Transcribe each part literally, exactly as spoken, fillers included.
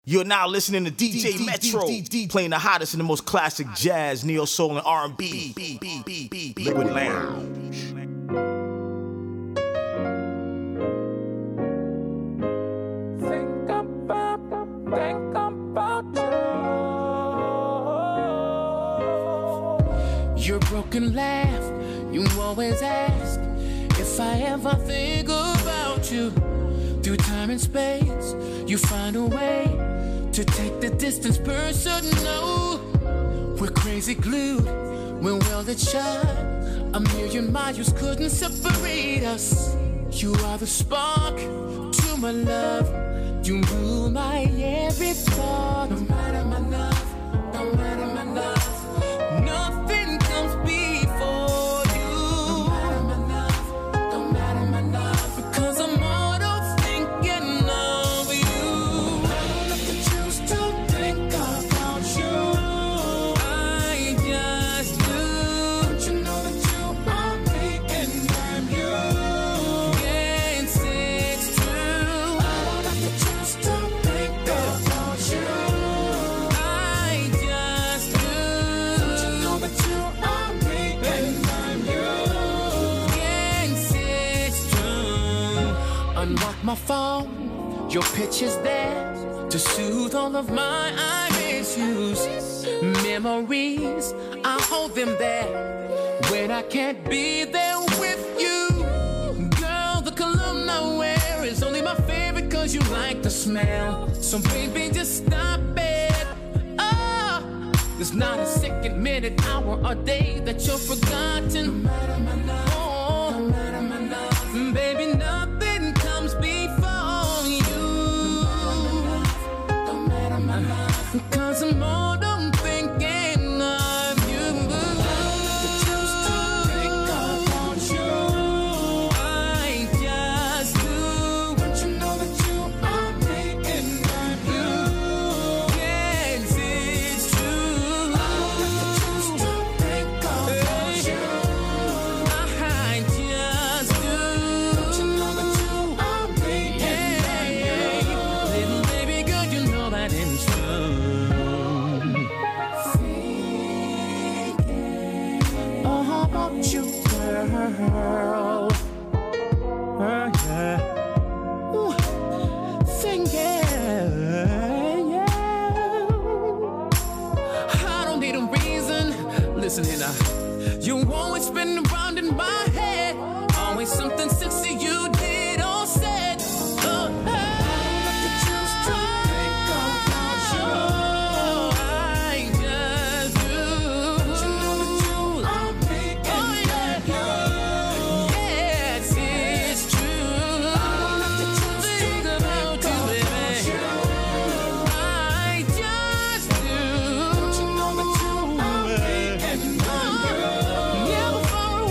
You're now listening to D J Metro, playing the hottest and the most classic jazz, neo soul, and R and B. Liquid Lounge. Think about, think about you. Your broken laugh, you always ask if I ever think about you. Through time and space, you find a way to take the distance personal. We're crazy glued, we're welded shut. A million miles couldn't separate us. You are the spark to my love. You rule my every thought. No matter my love, no matter my love, nothing comes before you. No matter my love, no matter my love, because I'm mortal thinking of you. I don't have to choose to think about you. I just do. Don't you know that you are me and I'm you? Yes, it's true. I don't have to choose to think about you. I just do. Don't you know that you are me and I'm you? Yes, it's true. Unlock my phone, your picture's there to soothe all of my issues. Memories, I hold them there when I can't be there with you. Girl, the cologne I wear is only my favorite cause you like the smell. So baby, just stop it. Oh, there's not a second, minute, hour, or day that you're forgotten. No matter my love, oh, no matter my love, baby, nothing comes before you. No matter my love, cause I'm more than thinking of you. To choose to think about you. I just do. Don't you know that you are me and I'm you? Yes, it's true. I don't have to choose to think about you. I just do. Don't you know that you are me and I'm you? Little baby girl, you know that it's true. Thinking all about you, girl. Oh, yeah. Ooh, thinking, yeah. I don't need a reason. Listen here now. You always spin around in my head. Always something sexy you did or said. Oh, hey. I just do. Oh, yeah. Yes, it's true. Think about you, baby. I just do. Never far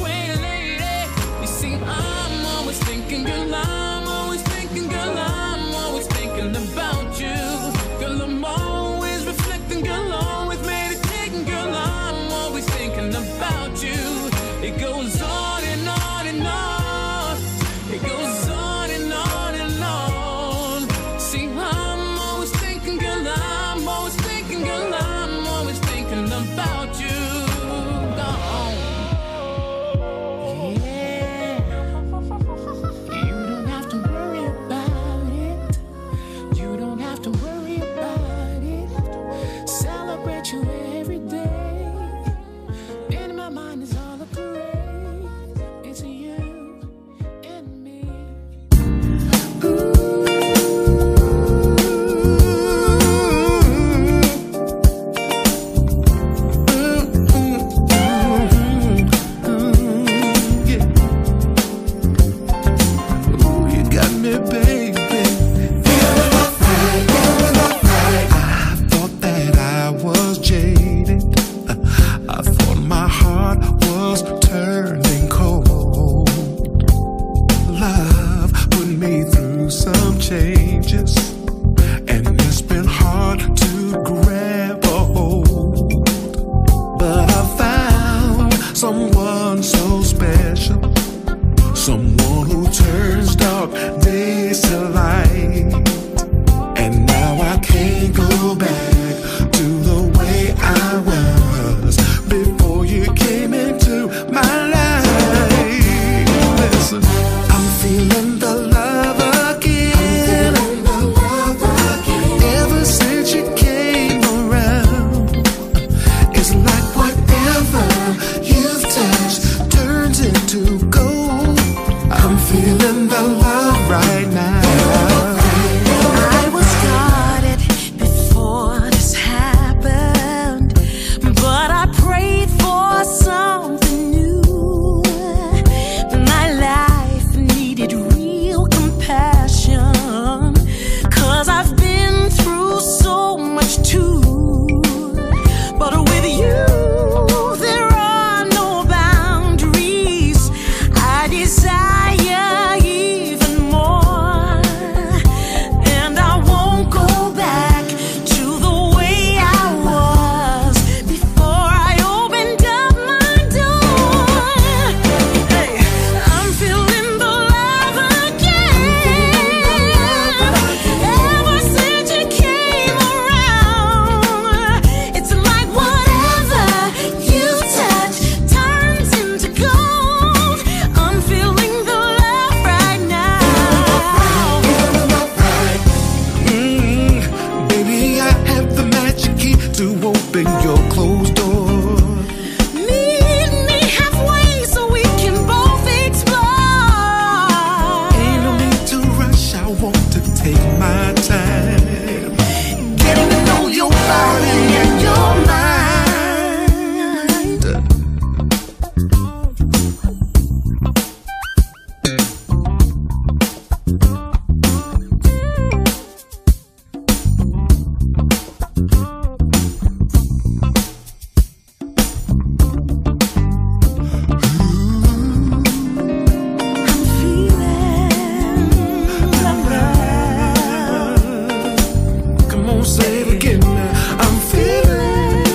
won't say it again now. I'm feeling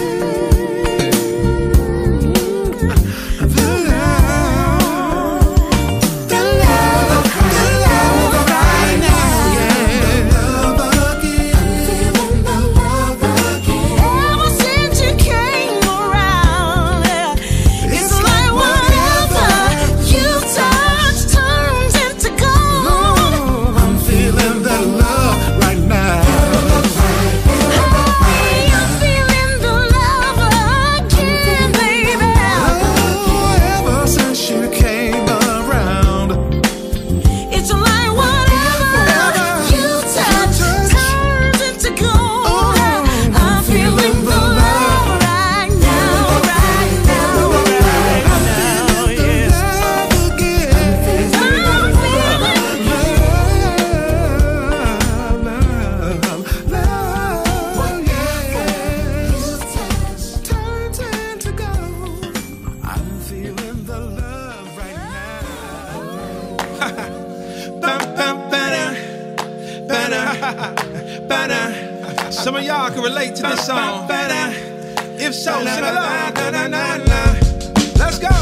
Some of y'all can relate to this song. If so, sing along. Let's go.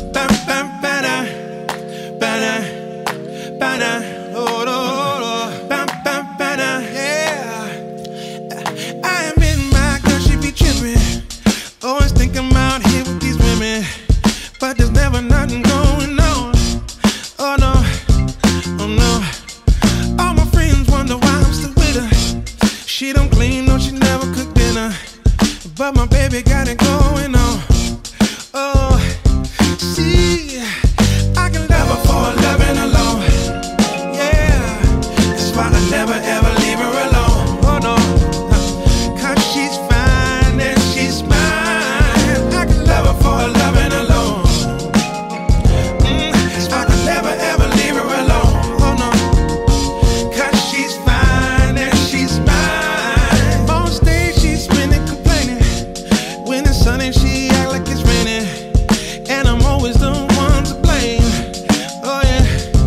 Yeah. I am in my girl, she be tripping. Always thinking about here with these women, but there's never nothing going on. Oh no, oh no. All my friends wonder why I'm still with her. She don't clean, no, she never cook dinner, but my baby got it going on. Oh, see, I can love her for loving alone. Yeah, that's why I never ever leave her alone. Oh no, cause she's fine and she's mine. I can love her for loving alone. Mm, that's why I never ever leave her alone. Oh no, cause she's fine and she's mine. Most days she's spending complaining. When it's sunny, she act like it's raining, and I'm always the one to blame. Oh yeah,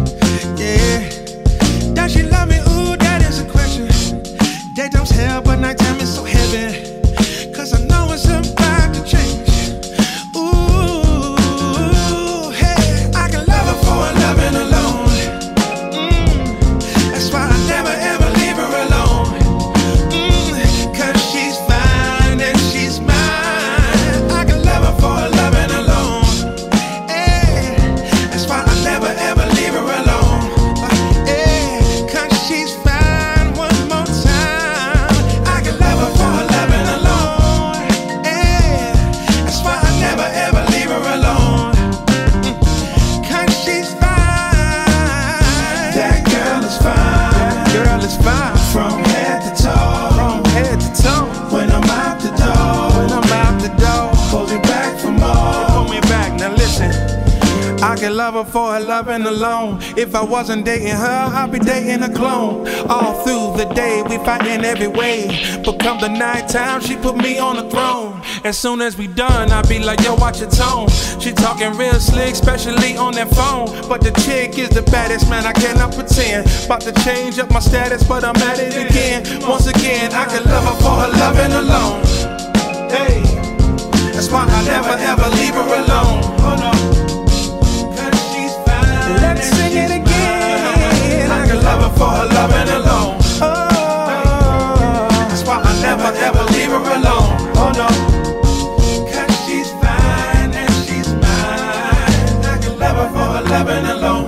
yeah. Does she love me? Ooh, that is a question. Daytime's hell, but nighttime is so heavy, cause I know it's about to change. Ooh, hey, I can love her for loving alone. Mm, that's why I never ever leave her alone. Mm, cause she's fine and she's mine. I can love her for loving alone. Hey, that's why I never ever leave her alone. Uh, hey, cause she's fine one more time. I can love her for loving alone. Hey, that's why I never ever leave her alone. Mm, cause she's fine. That girl is fine. That girl is fine. From head to toe. From head to toe. When I'm out the door. When I'm out the door. Pull me back for more. Pull me back. Now listen. I can love her for her loving alone. If I wasn't dating her, I'd be dating a clone. All through the day, we fighting every way, but come the nighttime, she put me on the throne. As soon as we done, I be like, yo, watch your tone. She talking real slick, especially on that phone. But the chick is the baddest, man, I cannot pretend. About to change up my status, but I'm at it again. Once again, I can love her for her loving alone. Hey, that's why I never ever leave her alone. Oh no, cause she's fine. Let's sing it again. I can love her for her loving alone. Oh, that's why I never ever leave her alone. Oh no, cause she's fine and she's mine. I can love her for her loving alone.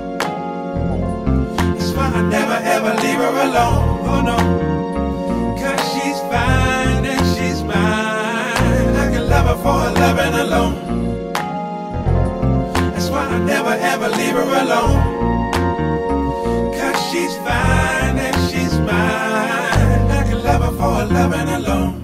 That's why I never ever leave her alone. Oh no, cause she's fine and she's mine. I can love her for her loving alone. That's why I never ever leave her alone. Cause she's fine and she's mine. I can love her for her loving alone.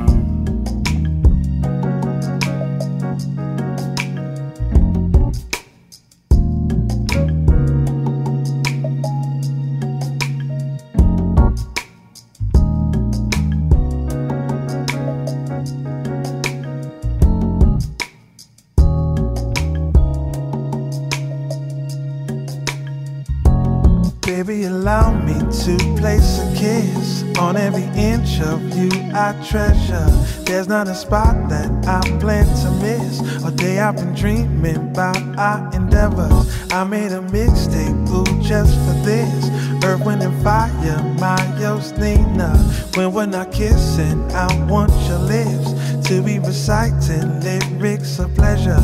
Baby, allow me to place a kiss on every inch of you I treasure. There's not a spot that I plan to miss. All day I've been dreaming about our endeavors. I made a mixtape, ooh, just for this. Earth, Wind and Fire, my yo's Nina. When we're not kissing, I want your lips to be reciting lyrics of pleasure.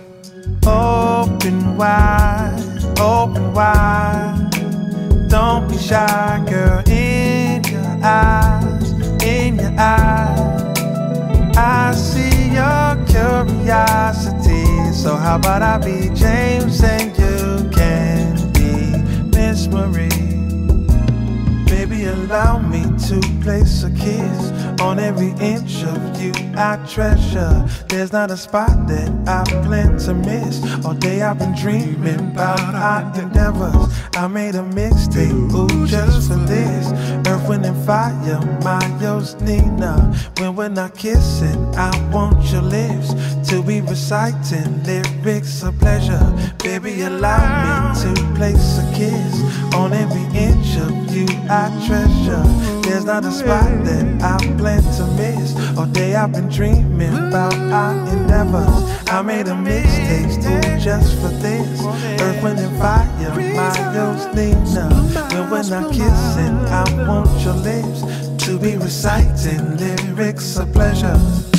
Open wide, open wide. Don't be shy, girl, in your eyes, in your eyes. I see your curiosity. So how about I be James and you can be Miss Marie? Baby, allow me to place a kiss on every inch of you I treasure. There's not a spot that I plan to miss. All day I've been dreaming about our endeavors. I made a mixtape, ooh, just for this. Earth, Wind and Fire, my yo's Nina. When we're not kissing, I want your lips to be reciting lyrics of pleasure. Baby, allow me to place a kiss on every inch of you I treasure. There's not a spot that I plan to miss. All day I've been dreaming about our endeavors. I made a mixtape, ooh, just for this. Earth, Wind and Fire, my yo's Nina. When we're not kissing, I want your lips to be reciting lyrics of pleasure.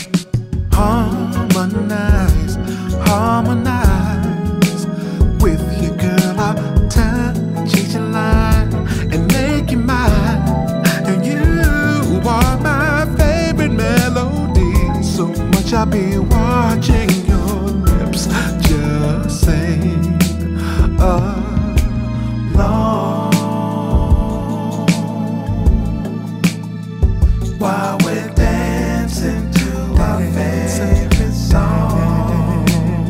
Harmonize, harmonize with you, girl. I'll touch each line and make you mine. And you are my favorite melody. So much I'll be watching your lips just sing along while we're dancing to our favorite song.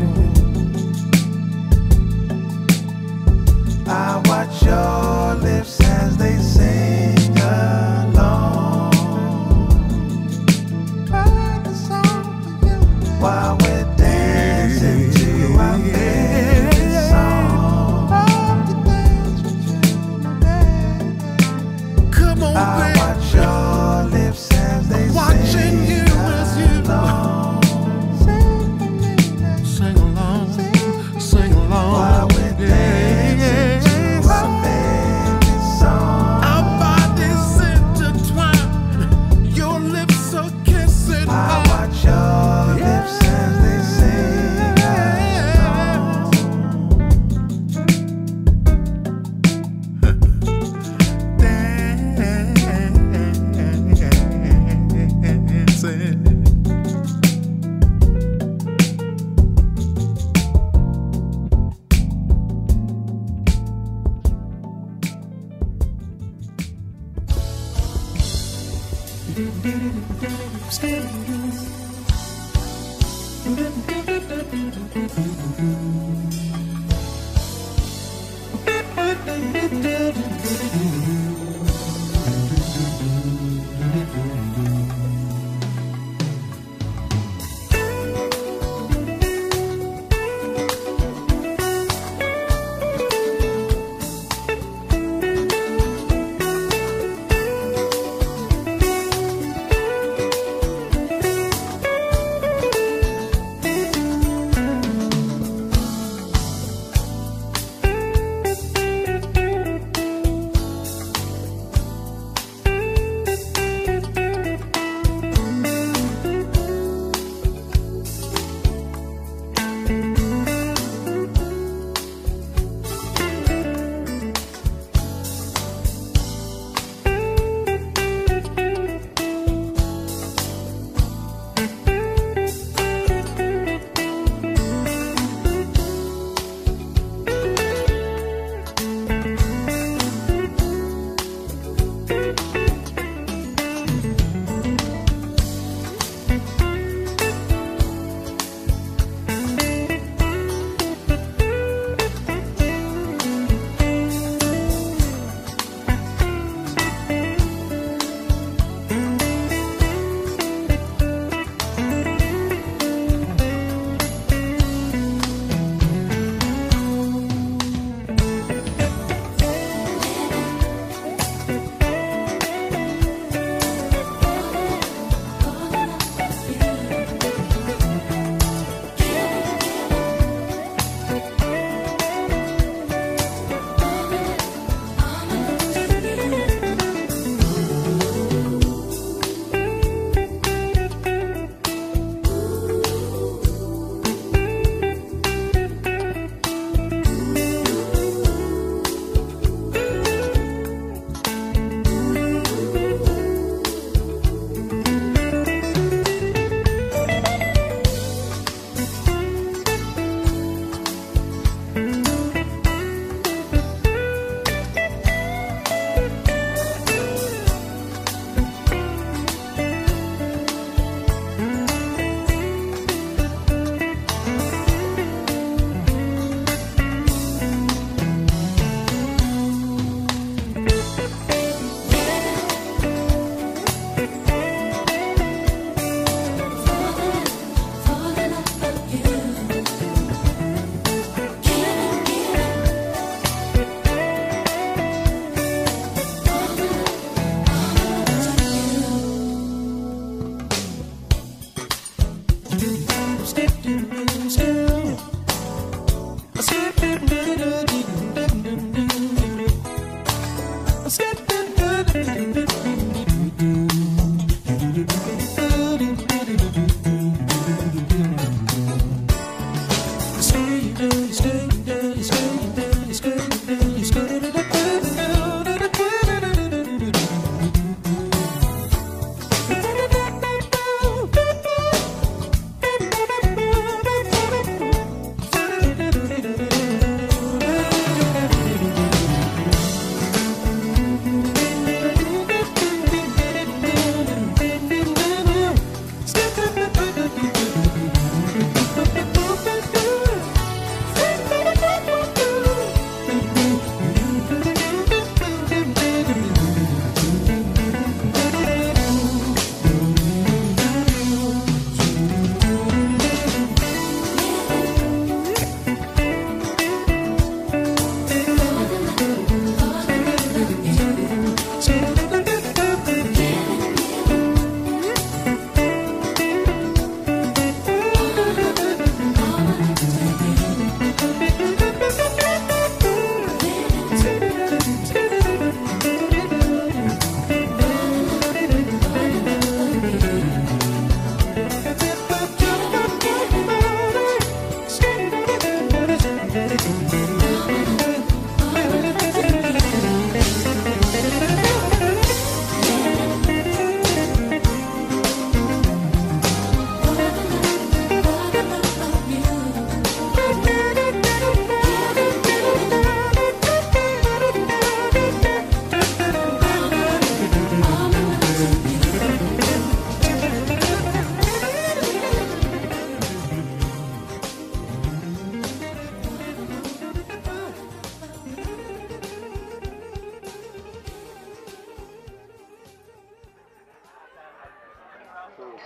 I watch your lips as they sing along while we're dancing to our favorite song. Come on, I watch your lips as they watching sing you as you along. sing along, sing along. While we're dancing to our favorite song. Our bodies intertwine, your lips are kissing. I watch your lips as they sing dancing.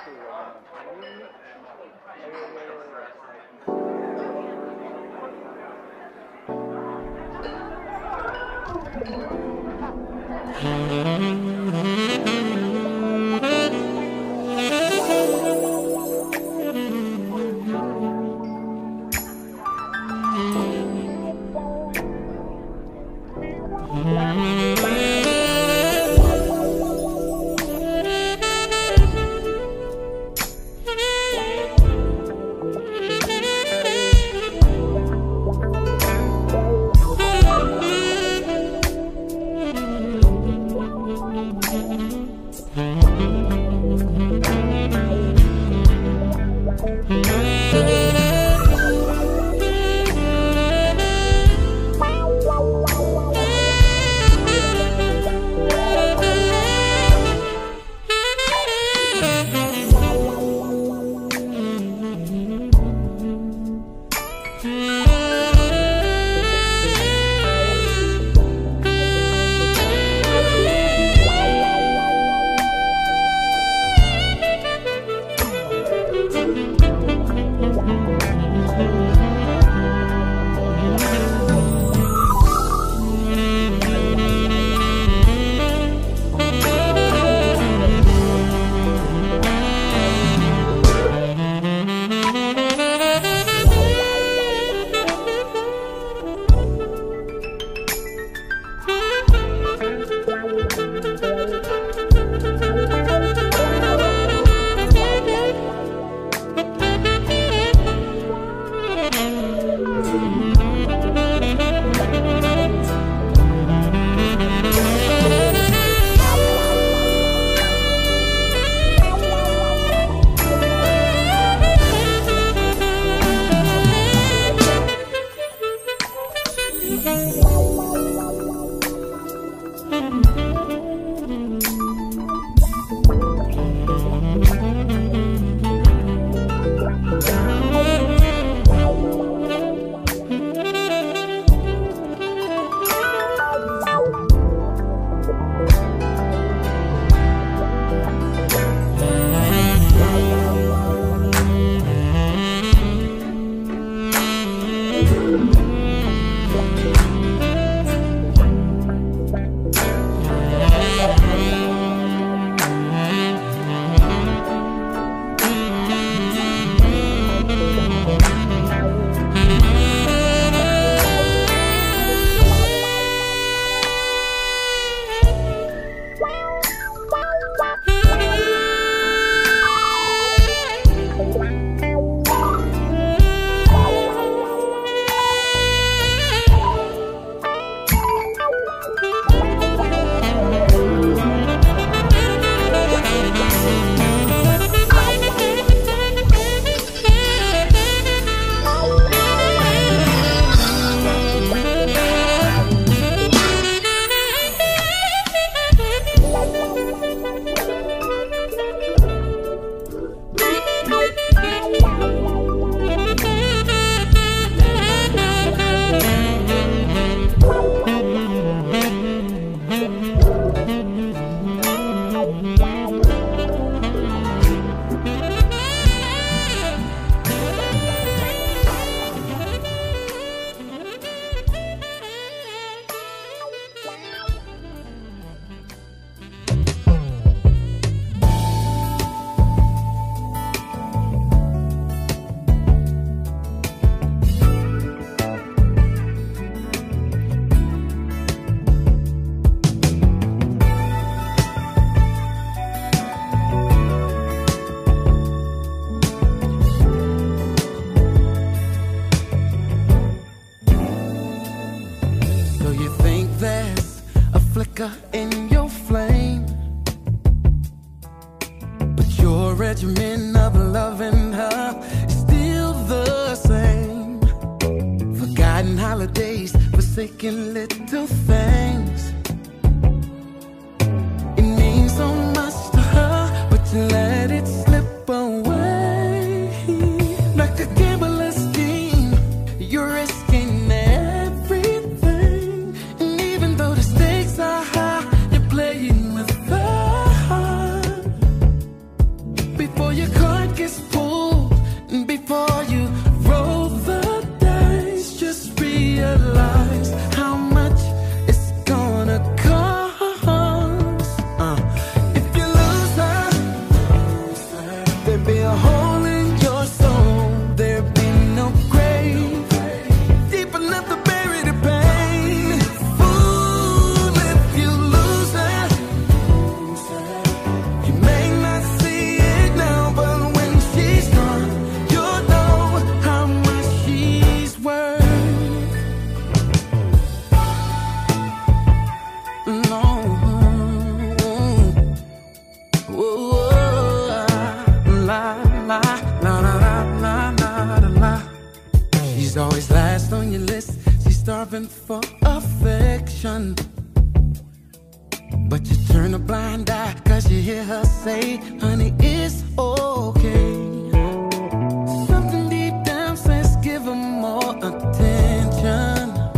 flicker in your flame, but your regimen of loving her is still the same. Forgotten holidays, forsaken little things. It means so much to her, but you let it slip away. Like a gambler's scheme, you're risking everything. And even though the stakes are high, you're playing with the heart. Before you rug is pulled, and before you roll the dice, just realize how much it's gonna cost. Uh, if you lose her, there'd be a hole in your soul. There'd be no grave deep enough to bury the pain. Fool, if you lose her, you may not see it now, but when she's gone, you'll know how much she's worth. No. Whoa, la, la, la, la, la, la, la, la. She's always last on your list. She's starving for affection, but you turn a blind eye, cause you hear her say, honey, it's okay. Something deep down says give her more attention,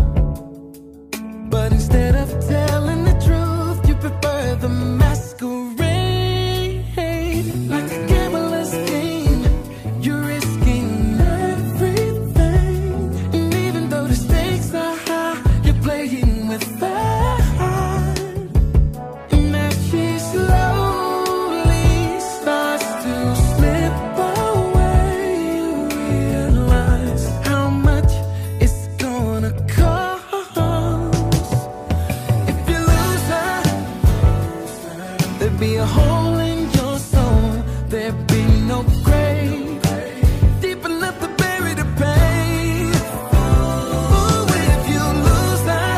but instead of telling the truth, you prefer the masquerade. Like a gambler's game, you're risking everything, and even though the stakes are high, you're playing with fire. And as she slowly starts to slip away, you realize how much it's gonna cost. If you lose her, there'd be a hole in your soul. There'd be no grave deep enough to bury the pain. Ooh, if you lose her,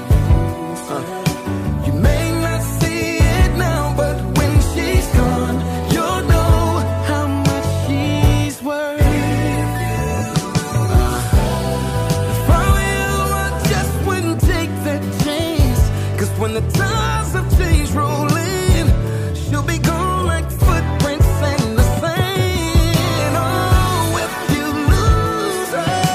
you may not see it now, but when she's gone, you'll know how much she's worth. If I were you, I just wouldn't take that chance, cause when the tides of change roll in, she'll be gone like footprints in the sand. Oh, if you lose her,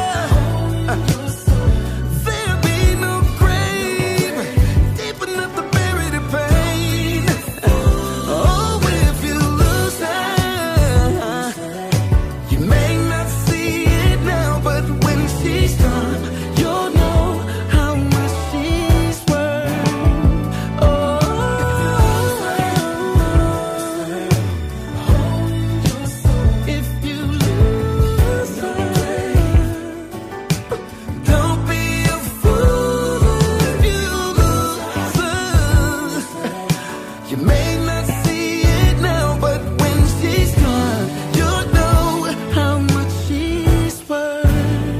there'll be no grave deep enough to bury the pain. Oh, if you lose her, you may not see it now, but when she's gone, you'll know how much she's worth. Oh, if you lose her, don't be a fool if you lose her. You may not see it now, but when she's gone, you'll know how much she's worth.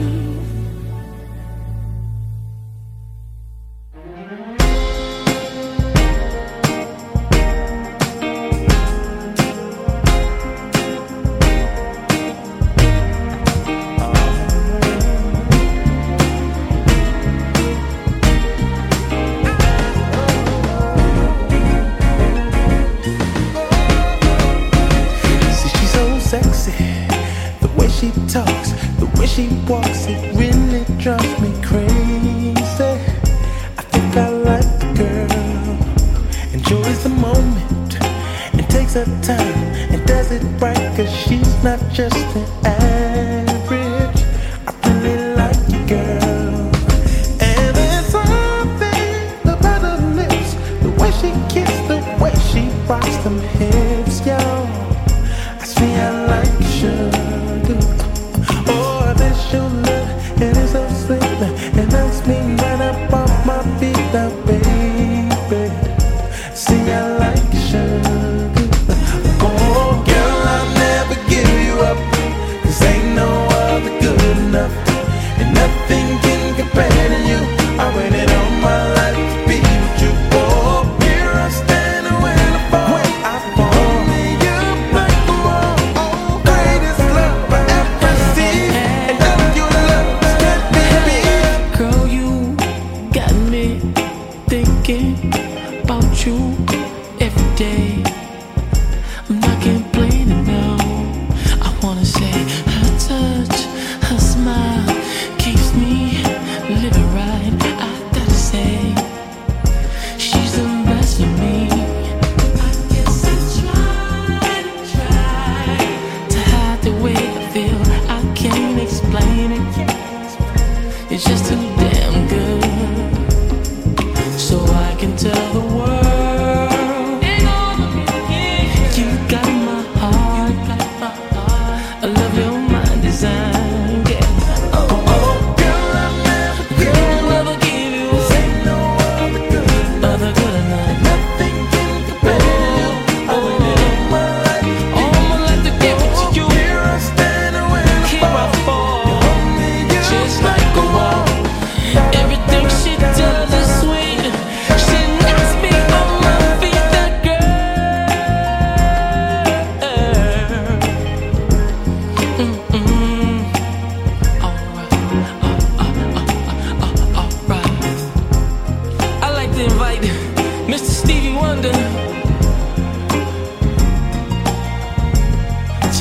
See, she's so sexy, the way she talks, the way she walks, it really drives me crazy. I think I like the girl, enjoys the moment, and takes her time, and does it right, cause she's not just an average. I really like the girl, and there's something about her lips, the way she kisses, the way she rocks them hips, yo. I see I like sugar. Oh, this your love, it is so sweet, and that's me right up off my feet now, baby. See I like sugar. Oh, girl, I'll never give you up, cause ain't no other good enough, and nothing can compare to you. I waited all my life to be with you. Oh, here I stand when I fall. When I fall, only you break the wall. Oh, greatest love.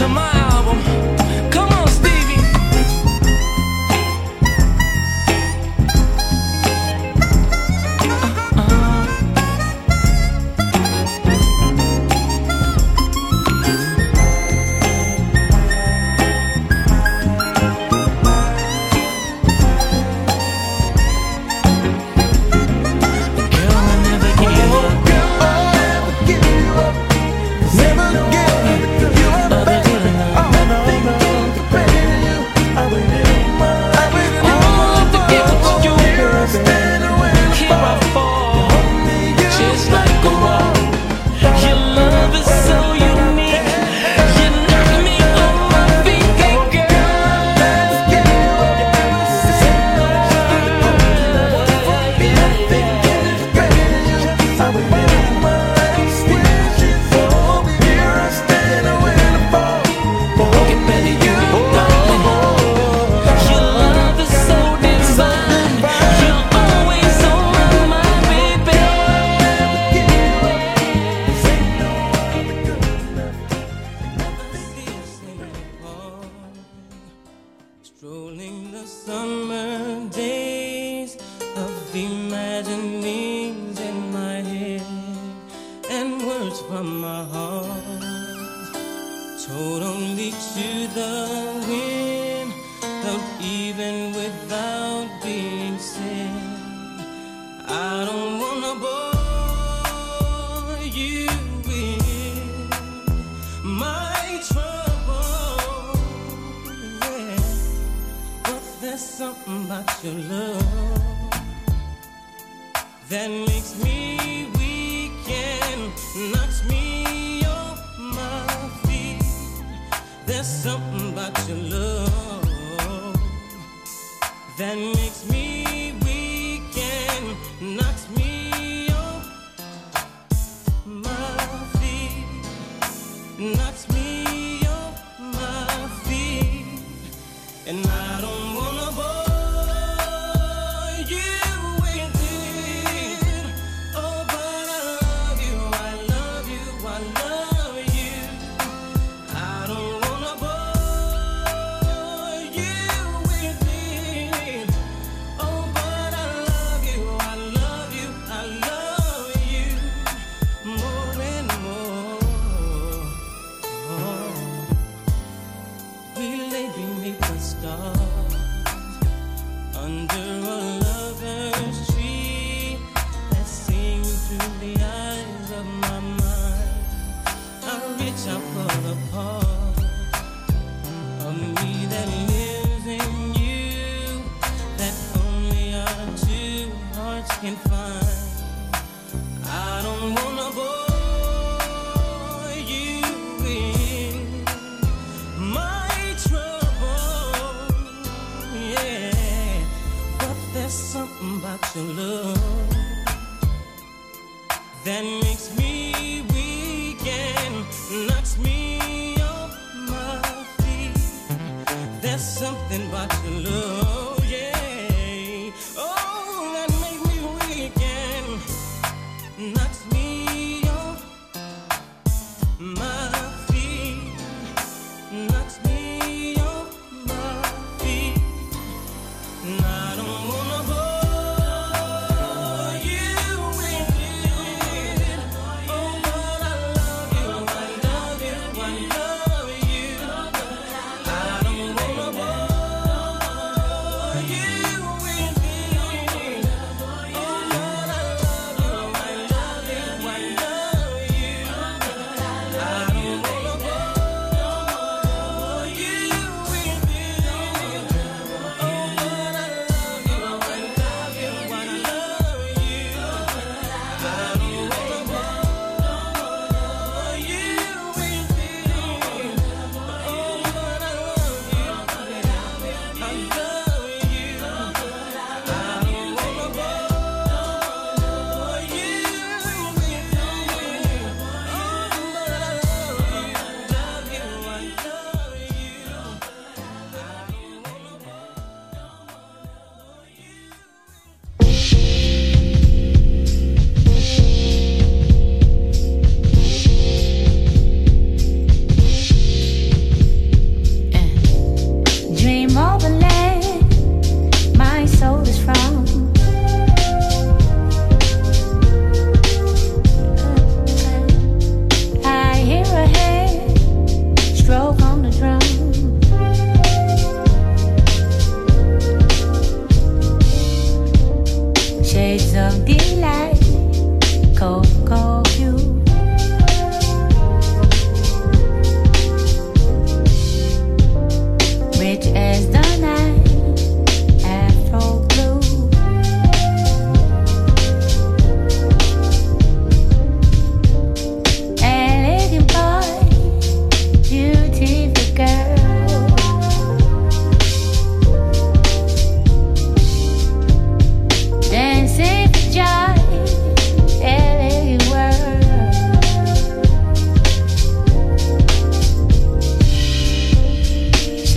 to my album. Come on, Stevie.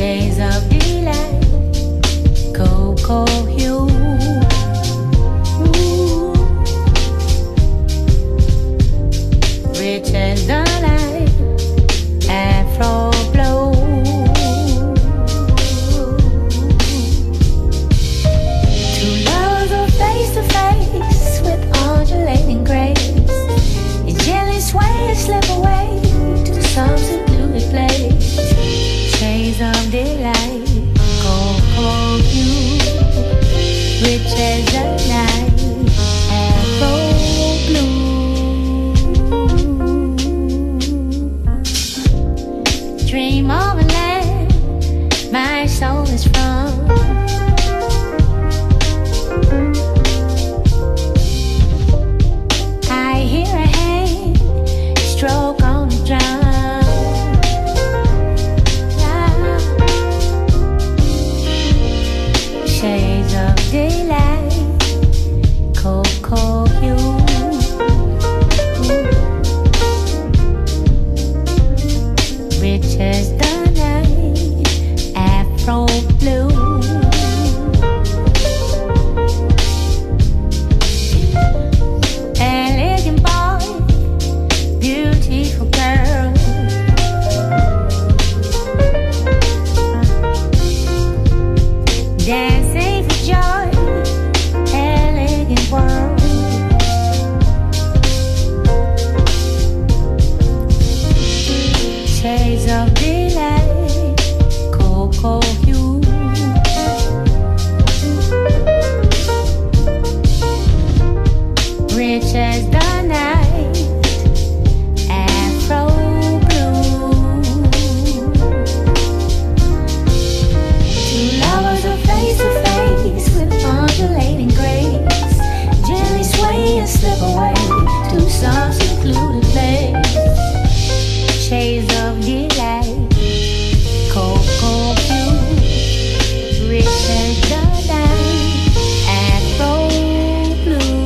Shades of delight, cocoa hue. Ooh. Rich as the night, afro blow. Two lovers are face to face with undulating grace. Your jelly sway and slip away to some secluded place. Shades of delight, cocoa hue, rich as the night, afro blue. Dream of a land my soul is from. I hear a hand stroke on the drum. Shades of daylight, cocoa hue. Rich as the night, afro blue. Elegant boy, beautiful girl. Dancing for joy, elegant world. Shades of delight, cocoa hue. Rich as the night, afro blue. Two lovers are face to face with undulating grace. Gently sway and slip away to some secluded place. Shades of delight, cocoa hue, rich as the night, afro blue.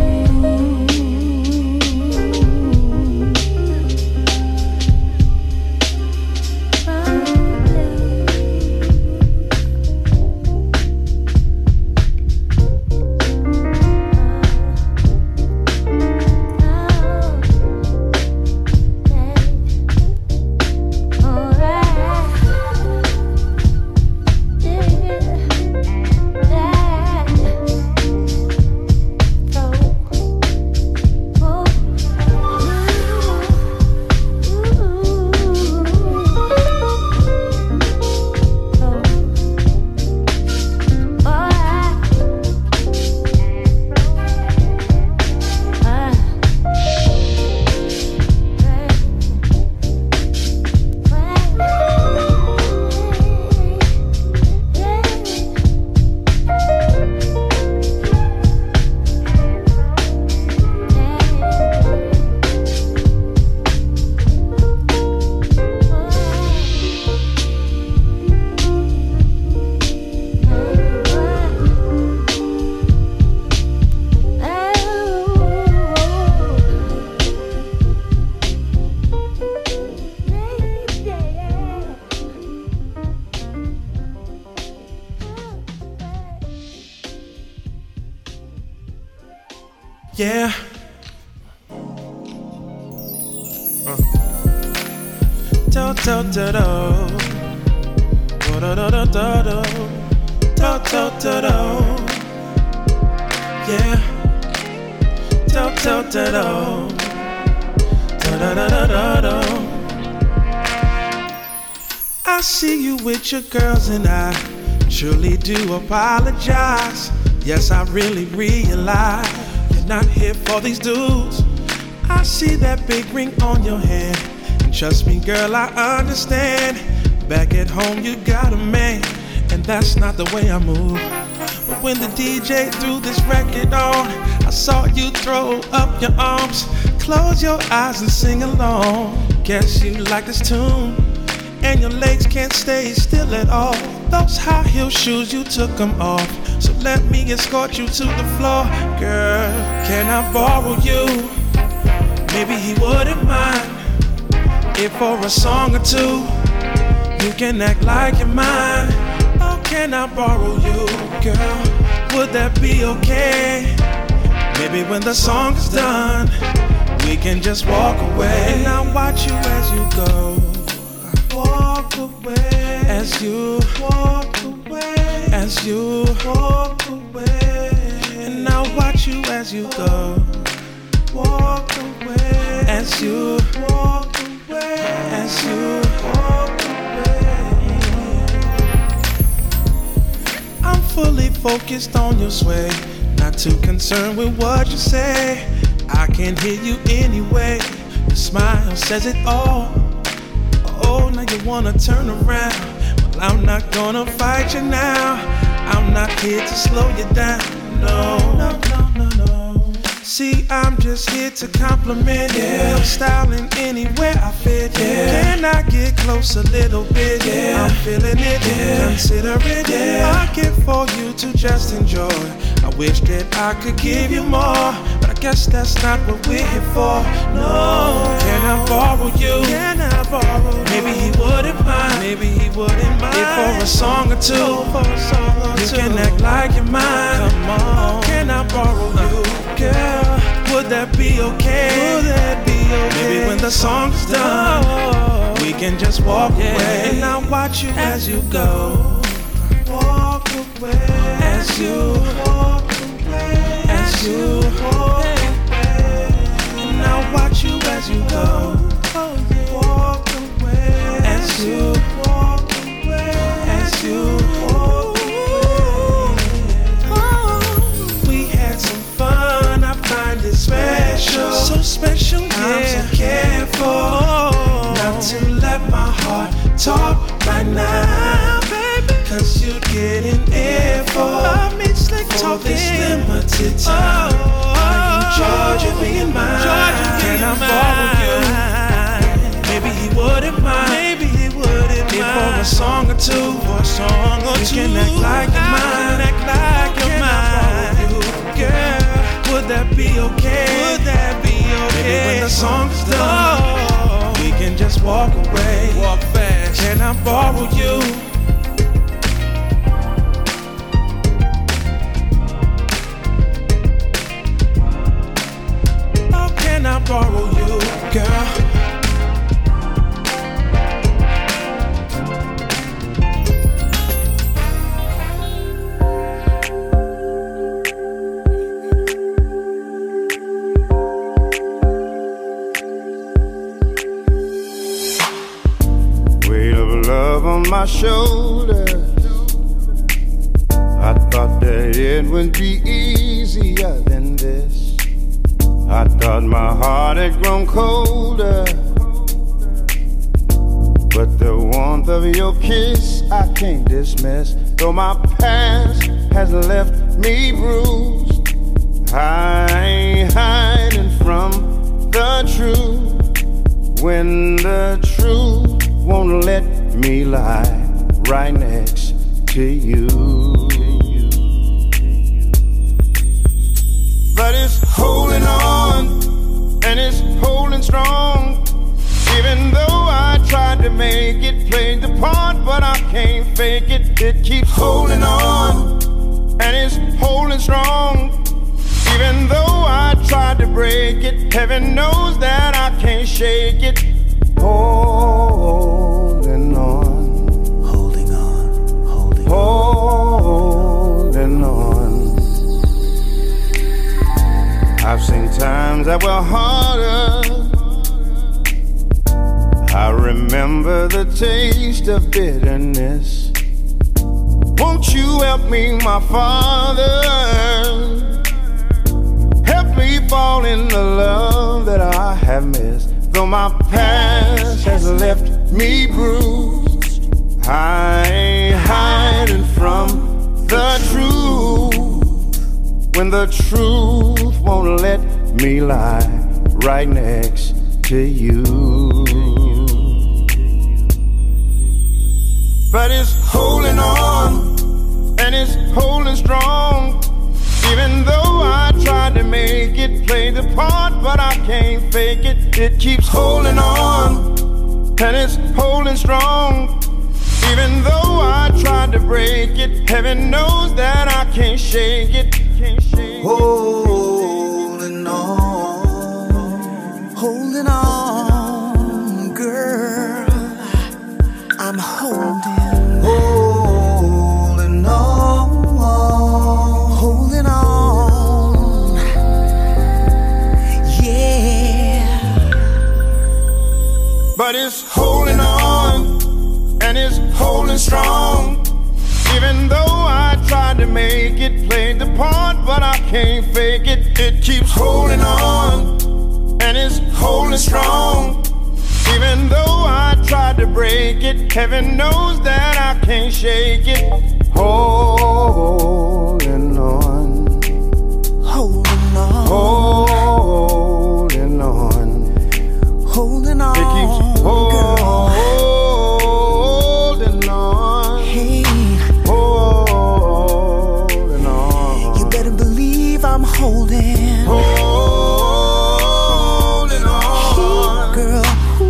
Yeah. Uh. Do do do do. Do do do do do do. Do do do do. Yeah. Do do do do. Do do do do do do. I see you with your girls and I truly do apologize. Yes, I really realize you're not here for these dudes. I see that big ring on your hand, and trust me, girl, I understand. Back at home, you got a man, and that's not the way I move. But when the D J threw this record on, I saw you throw up your arms, close your eyes and sing along. Guess you like this tune, and your legs can't stay still at all. Those high heel shoes, you took them off, so let me escort you to the floor. Girl, can I borrow you? Maybe he wouldn't mind if for a song or two You can act like you're mine. Oh, can I borrow you, girl? Would that be okay? Maybe when the song is done, we can just walk away. And I'll watch you as you go. Walk away. As you walk away. As you walk away. And I'll watch you as you go. Walk away. As you walk away. As you walk away. I'm fully focused on your sway, not too concerned with what you say. I can hear you anyway. Your smile says it all. Oh, now you wanna turn around. Well, I'm not gonna fight you now. I'm not here to slow you down. No, no, no, no, no. See, I'm just here to compliment you. Yeah. I'm styling anywhere I fit. Yeah. Can I get close a little bit? Yeah. I'm feeling it. Yeah. Consider it. Yeah. I get for you to just enjoy. I wish that I could give you more, but I guess that's not what we're here for. No. Can I borrow you? Can I borrow you? Maybe he wouldn't mind. Maybe he wouldn't mind. If for a song or two, oh, for a song or you two. Can act like you're mine. Come on. Can I borrow you, girl? Would that be okay? Would that be okay? Maybe when the song's done, oh, we can just walk yeah. away. And I'll watch you as you go. Walk away. As you walk away. As you walk away. And I'll watch you as you go. Walk away. As you walk away. As you walk away. We had some fun. I find it special. So special. Yeah. I'm so careful oh. not to let my heart talk right now, baby. Cause you're getting earful. I mean, slick for this limited time. Oh, are you charging me in mind? Can I borrow you? Maybe he wouldn't mind. Maybe he wouldn't mind. For a song or two, for a song or you two, can act like you're mine. Act like you're mine, girl. Would that be okay? Would that be okay? Maybe when the song's done, oh, we can just walk away. Walk fast. Can I borrow you? Can I borrow you, girl? Weight of love on my shoulders. I thought that it would be easier than this. I thought my heart had grown colder, but the warmth of your kiss I can't dismiss. Though my past has left me bruised, I ain't hiding from the truth. When the truth won't let me lie right next to you. But it's holding on, and it's holding strong. Even though I tried to make it, played the part, but I can't fake it. It keeps holding on, and it's holding strong. Even though I tried to break it, heaven knows that I can't shake it. Holding on, holding on, holding on, holding on. I've seen times that were harder. I remember the taste of bitterness. Won't you help me, my Father? Help me fall in the love that I have missed. Though my past has left me bruised, I ain't hiding from the truth. When the truth won't let me lie right next to you. But it's holding on, and it's holding strong. Even though I tried to make it, play the part, but I can't fake it. It keeps holding on, and it's holding strong. Even though I tried to break it, heaven knows that I can't shake it. Can't shake it. Holding on, holding on, girl. I'm holding, holding on, holding on, yeah. But it's holding on, and it's holding strong. Even though I tried to make it, played the part, but I can't fake it. It keeps holding on, and it's holding strong. Even though I tried to break it, heaven knows that I can't shake it. Holding on, holding on, holding on, holding on. It keeps holding on. Hey, holding on. You better believe I'm holding, holding on, girl.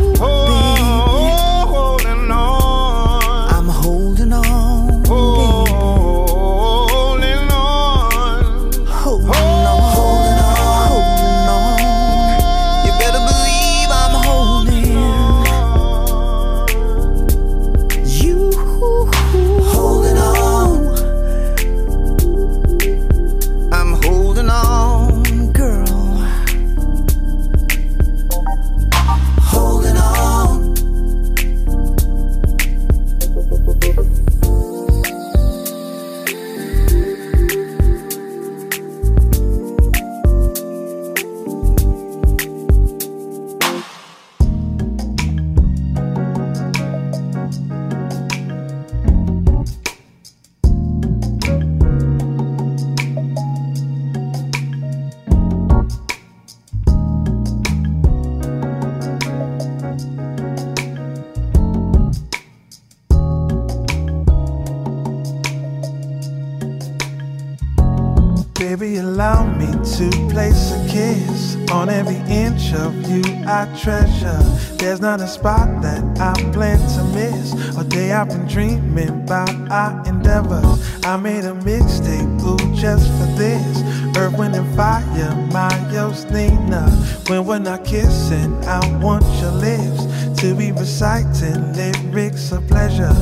Baby, allow me to place a kiss on every inch of you I treasure. There's not a spot that I plan to miss. All day I've been dreaming about our endeavors. I made a mixtape, ooh, just for this. Earth, Wind and Fire, my Yos Nina. When we're not kissing, I want your lips to be reciting lyrics of pleasure.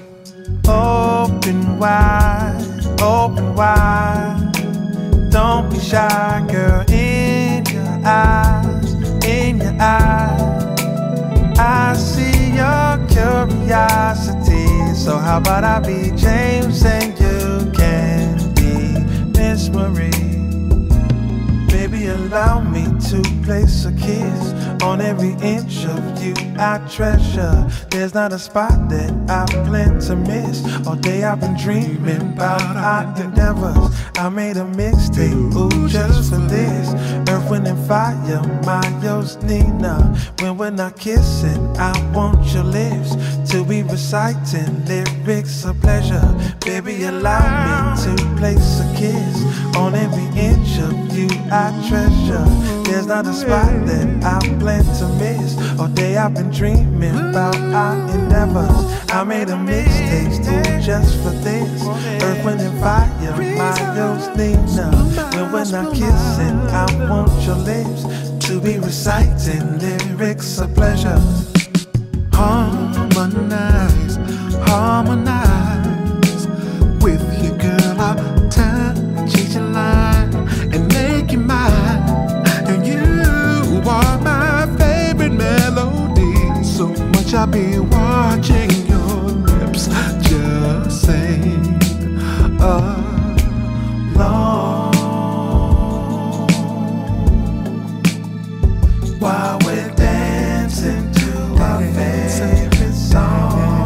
Open wide, open wide. Don't be shy, girl, in your eyes, in your eyes. I see your curiosity. So how about I be James and you can be Miss Marie? Baby, allow me to place a kiss on every inch of you I treasure. There's not a spot that I plan to miss. All day I've been dreaming about our endeavors. I made a mixtape, ooh, just for this. Earth, Wind and Fire, my Yos Nina. When we're not kissing, I want your lips to be reciting lyrics of pleasure. Baby, allow me to place a kiss on every inch of you I treasure. There's not a spot that I plan to miss. All day I've been dreaming about our endeavors. I made a mixtape, ooh, just for this. Earth, Wind and Fire, my Yos Nina. When we're not kissing, I want your lips to be reciting lyrics of pleasure. Harmonize, harmonize with you, girl. I'll touch each line and make you mine. And you are my favorite melody. So much I'll be watching your lips just sing along while we're dancing to our favorite song.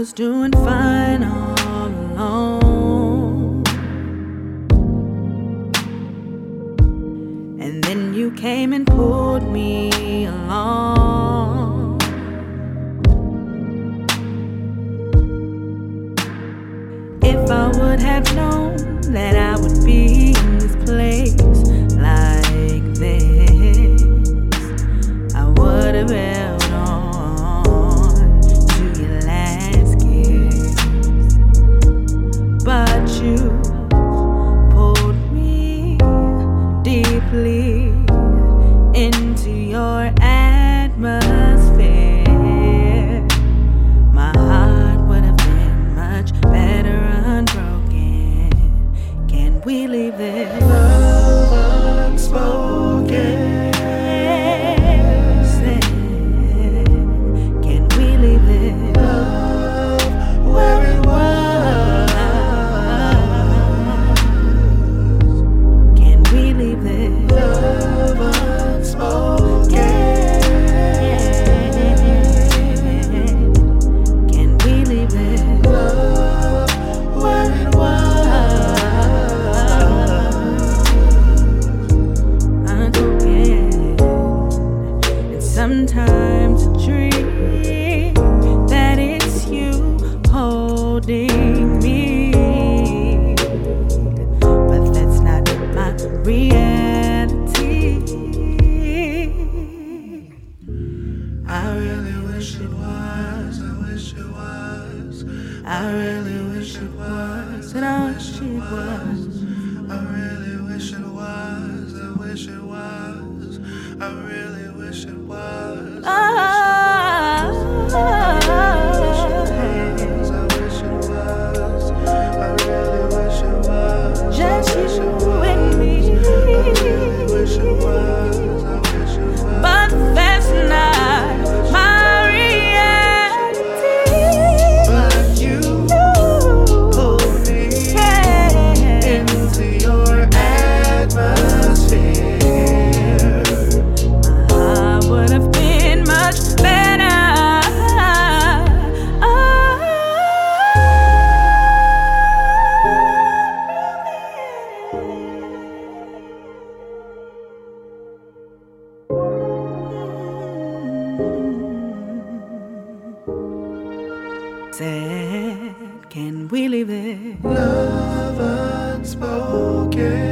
was doing fine all alone. And then you came and pulled me along. If I would have known that I would be in this place like this, I would have held on to your last kiss. But you pulled me deeply into your atmosphere. My heart would have been much better unbroken. Can we leave this love unspoken? Say, can we leave this love where it was? Can we leave this love unspoken? Can we leave this love where it was? Unbroken. And sometimes a dream that it's you holding me, but that's not my reality. I really wish it was. I wish it was. I really wish it was. And I wish it was. I really wish it was. I wish it was. I really wish it was. I wish it was. I really wish it was. Just you and me. I really wish it was. I wish it was. But that's not my reality. But you pulled me into your atmosphere. My heart would have been much better. Said, can we leave it love unspoken?